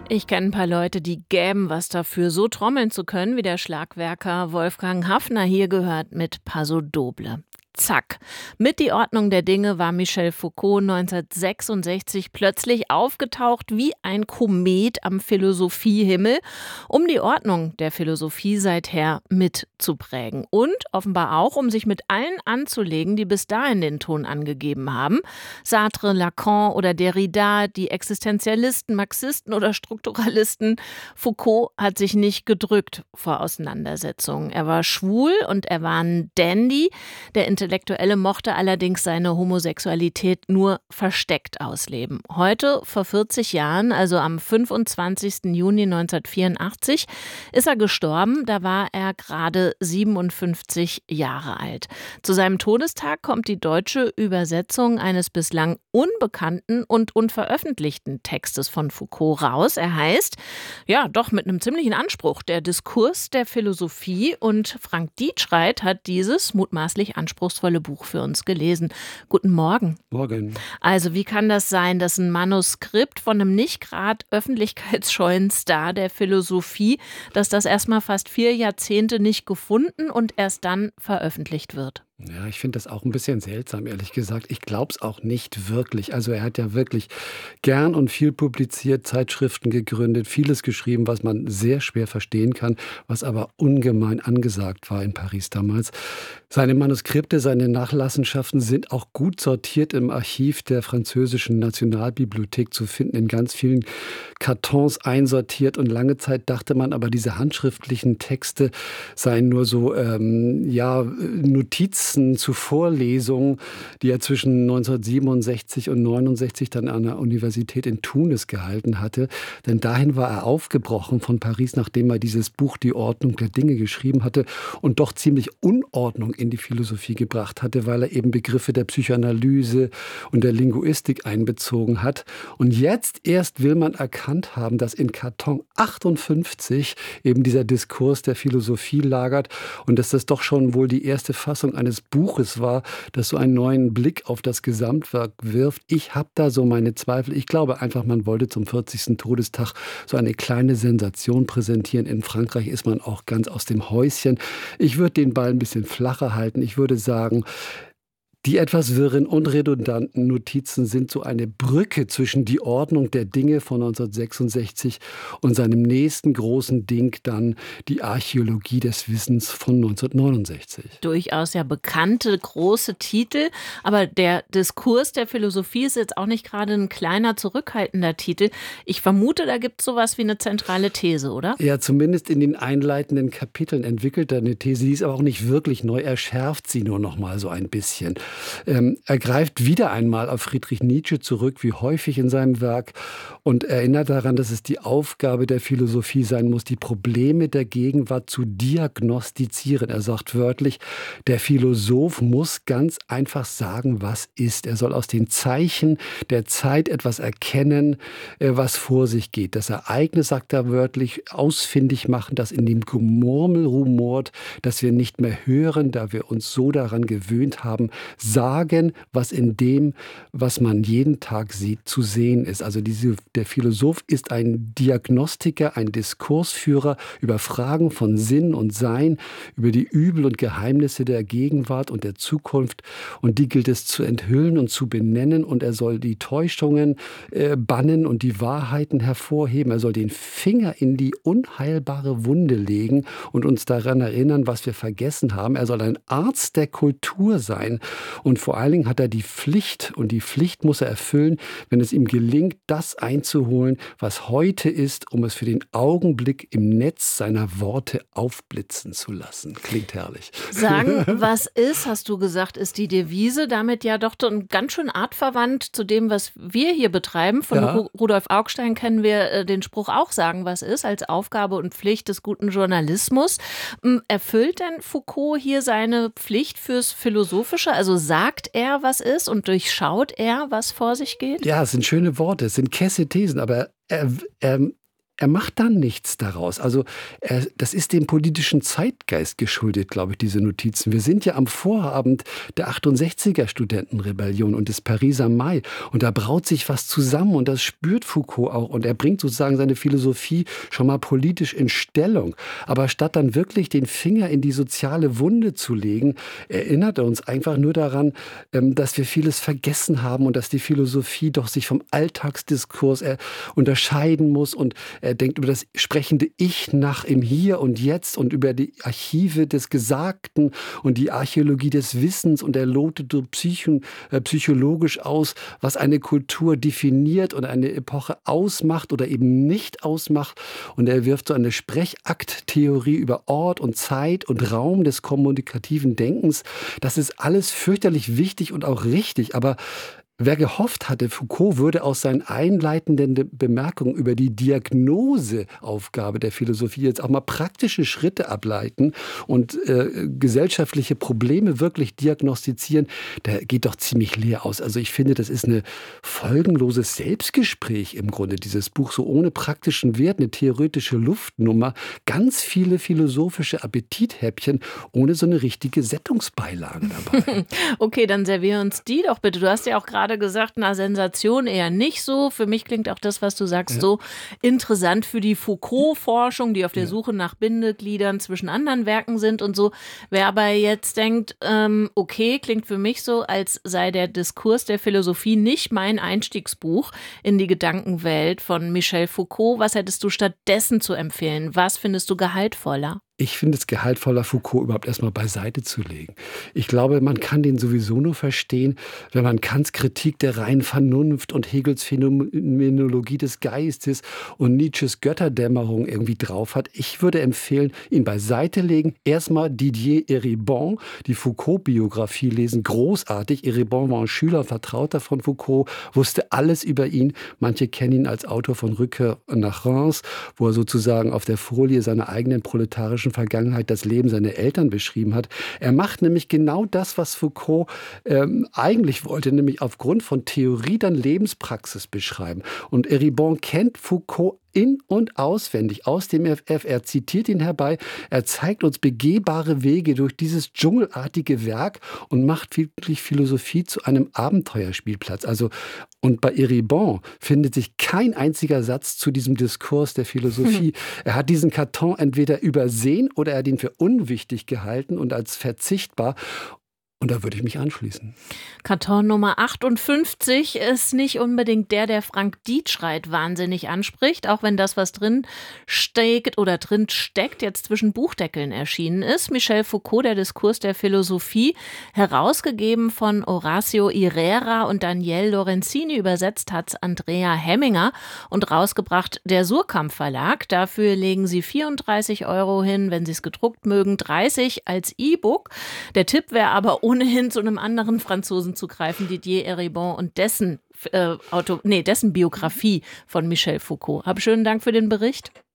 Ich kenne ein paar Leute, die gäben was dafür, so trommeln zu können wie der Schlagwerker Wolfgang Haffner. Hier gehört mit Paso Doble. Zack. Mit Die Ordnung der Dinge war Michel Foucault 1966 plötzlich aufgetaucht wie ein Komet am Philosophiehimmel, um die Ordnung der Philosophie seither mitzuprägen. Und offenbar auch, um sich mit allen anzulegen, die bis dahin den Ton angegeben haben. Sartre, Lacan oder Derrida, die Existenzialisten, Marxisten oder Strukturalisten. Foucault hat sich nicht gedrückt vor Auseinandersetzungen. Er war schwul und er war ein Dandy. Der Intellektuelle mochte allerdings seine Homosexualität nur versteckt ausleben. Heute, vor 40 Jahren, also am 25. Juni 1984, ist er gestorben. Da war er gerade 57 Jahre alt. Zu seinem Todestag kommt die deutsche Übersetzung eines bislang unbekannten und unveröffentlichten Textes von Foucault raus. Er heißt, ja doch mit einem ziemlichen Anspruch, der Diskurs der Philosophie. Und Frank Dietschreit hat dieses mutmaßlich anspruchsvolle Buch für uns gelesen. Guten Morgen. Morgen. Also wie kann das sein, dass ein Manuskript von einem nicht gerade öffentlichkeitsscheuen Star der Philosophie, dass das erstmal fast 4 Jahrzehnte nicht gefunden und erst dann veröffentlicht wird? Ja, ich finde das auch ein bisschen seltsam, ehrlich gesagt. Ich glaube es auch nicht wirklich. Also er hat ja wirklich gern und viel publiziert, Zeitschriften gegründet, vieles geschrieben, was man sehr schwer verstehen kann, was aber ungemein angesagt war in Paris damals. Seine Manuskripte, seine Nachlassenschaften sind auch gut sortiert im Archiv der französischen Nationalbibliothek zu finden, in ganz vielen Kartons einsortiert. Und lange Zeit dachte man aber, diese handschriftlichen Texte seien nur so Notizen zu Vorlesungen, die er zwischen 1967 und 1969 dann an der Universität in Tunis gehalten hatte. Denn dahin war er aufgebrochen von Paris, nachdem er dieses Buch Die Ordnung der Dinge geschrieben hatte und doch ziemlich Unordnung in die Philosophie gebracht hatte, weil er eben Begriffe der Psychoanalyse und der Linguistik einbezogen hat. Und jetzt erst will man erkannt haben, dass in Karton 58 eben dieser Diskurs der Philosophie lagert und dass das doch schon wohl die erste Fassung eines Buches war, das so einen neuen Blick auf das Gesamtwerk wirft. Ich habe da so meine Zweifel. Ich glaube einfach, man wollte zum 40. Todestag so eine kleine Sensation präsentieren. In Frankreich ist man auch ganz aus dem Häuschen. Ich würde den Ball ein bisschen flacher halten. Ich würde sagen, die etwas wirren und redundanten Notizen sind so eine Brücke zwischen Die Ordnung der Dinge von 1966 und seinem nächsten großen Ding dann die Archäologie des Wissens von 1969. Durchaus ja bekannte, große Titel, aber der Diskurs der Philosophie ist jetzt auch nicht gerade ein kleiner, zurückhaltender Titel. Ich vermute, da gibt es sowas wie eine zentrale These, oder? Ja, zumindest in den einleitenden Kapiteln entwickelt er eine These, die ist aber auch nicht wirklich neu, er schärft sie nur noch mal so ein bisschen. Er greift wieder einmal auf Friedrich Nietzsche zurück, wie häufig in seinem Werk, und erinnert daran, dass es die Aufgabe der Philosophie sein muss, die Probleme der Gegenwart zu diagnostizieren. Er sagt wörtlich, der Philosoph muss ganz einfach sagen, was ist. Er soll aus den Zeichen der Zeit etwas erkennen, was vor sich geht. Das Ereignis, sagt er wörtlich, ausfindig machen, das in dem Gemurmel rumort, das wir nicht mehr hören, da wir uns so daran gewöhnt haben, sagen, was in dem, was man jeden Tag sieht, zu sehen ist. Also der Philosoph ist ein Diagnostiker, ein Diskursführer über Fragen von Sinn und Sein, über die Übel und Geheimnisse der Gegenwart und der Zukunft. Und die gilt es zu enthüllen und zu benennen. Und er soll die Täuschungen bannen und die Wahrheiten hervorheben. Er soll den Finger in die unheilbare Wunde legen und uns daran erinnern, was wir vergessen haben. Er soll ein Arzt der Kultur sein. Und vor allen Dingen hat er die Pflicht, und die Pflicht muss er erfüllen, wenn es ihm gelingt, das einzuholen, was heute ist, um es für den Augenblick im Netz seiner Worte aufblitzen zu lassen. Klingt herrlich. Sagen, was ist, hast du gesagt, ist die Devise. Damit ja doch ganz schön artverwandt zu dem, was wir hier betreiben. Von Rudolf Augstein kennen wir den Spruch auch, sagen, was ist, als Aufgabe und Pflicht des guten Journalismus. Erfüllt denn Foucault hier seine Pflicht fürs Philosophische? Also sagt er, was ist, und durchschaut er, was vor sich geht? Ja, es sind schöne Worte, es sind kesse Thesen, aber er er macht dann nichts daraus. Also das ist dem politischen Zeitgeist geschuldet, glaube ich, diese Notizen. Wir sind ja am Vorabend der 68er Studentenrebellion und des Pariser Mai. Und da braut sich was zusammen und das spürt Foucault auch. Und er bringt sozusagen seine Philosophie schon mal politisch in Stellung. Aber statt dann wirklich den Finger in die soziale Wunde zu legen, erinnert er uns einfach nur daran, dass wir vieles vergessen haben und dass die Philosophie doch sich vom Alltagsdiskurs unterscheiden muss. Und er denkt über das sprechende Ich nach im Hier und Jetzt und über die Archive des Gesagten und die Archäologie des Wissens. Und er lotet so psychologisch aus, was eine Kultur definiert und eine Epoche ausmacht oder eben nicht ausmacht. Und er wirft so eine Sprechakttheorie über Ort und Zeit und Raum des kommunikativen Denkens. Das ist alles fürchterlich wichtig und auch richtig, aber wer gehofft hatte, Foucault würde aus seinen einleitenden Bemerkungen über die Diagnoseaufgabe der Philosophie jetzt auch mal praktische Schritte ableiten und gesellschaftliche Probleme wirklich diagnostizieren, der geht doch ziemlich leer aus. Also ich finde, das ist ein folgenloses Selbstgespräch im Grunde, dieses Buch, so ohne praktischen Wert, eine theoretische Luftnummer, ganz viele philosophische Appetithäppchen, ohne so eine richtige Sättungsbeilage dabei. Okay, dann servier uns die doch bitte. Du hast ja auch gerade gesagt, na, Sensation eher nicht so. Für mich klingt auch das, was du sagst, so interessant für die Foucault-Forschung, die auf der Suche nach Bindegliedern zwischen anderen Werken sind und so. Wer aber jetzt denkt, okay, klingt für mich so, als sei der Diskurs der Philosophie nicht mein Einstiegsbuch in die Gedankenwelt von Michel Foucault. Was hättest du stattdessen zu empfehlen? Was findest du gehaltvoller? Ich finde es gehaltvoller, Foucault überhaupt erstmal beiseite zu legen. Ich glaube, man kann den sowieso nur verstehen, wenn man Kants Kritik der reinen Vernunft und Hegels Phänomenologie des Geistes und Nietzsches Götterdämmerung irgendwie drauf hat. Ich würde empfehlen, ihn beiseite legen. Erstmal Didier Eribon, die Foucault-Biografie lesen. Großartig. Eribon war ein Schüler, Vertrauter von Foucault, wusste alles über ihn. Manche kennen ihn als Autor von Rückkehr nach Reims, wo er sozusagen auf der Folie seiner eigenen proletarischen Vergangenheit das Leben seiner Eltern beschrieben hat. Er macht nämlich genau das, was Foucault eigentlich wollte, nämlich aufgrund von Theorie dann Lebenspraxis beschreiben. Und Eribon kennt Foucault in- und auswendig aus dem FF. Er zitiert ihn herbei. Er zeigt uns begehbare Wege durch dieses dschungelartige Werk und macht wirklich Philosophie zu einem Abenteuerspielplatz. Also, und bei Eribon findet sich kein einziger Satz zu diesem Diskurs der Philosophie. Er hat diesen Karton entweder übersehen oder er hat ihn für unwichtig gehalten und als verzichtbar. Und da würde ich mich anschließen. Karton Nummer 58 ist nicht unbedingt der Frank Dietschreit wahnsinnig anspricht, auch wenn das, was drin steckt oder drin steckt, jetzt zwischen Buchdeckeln erschienen ist. Michel Foucault, der Diskurs der Philosophie, herausgegeben von Horacio Irera und Daniel Lorenzini, übersetzt hat's Andrea Hemminger und rausgebracht der Surkamp Verlag. Dafür legen Sie 34 € hin, wenn Sie es gedruckt mögen, 30 als E-Book. Der Tipp wäre aber ohnehin zu einem anderen Franzosen zu greifen, Didier Eribon und dessen Biografie von Michel Foucault. Hab schönen Dank für den Bericht.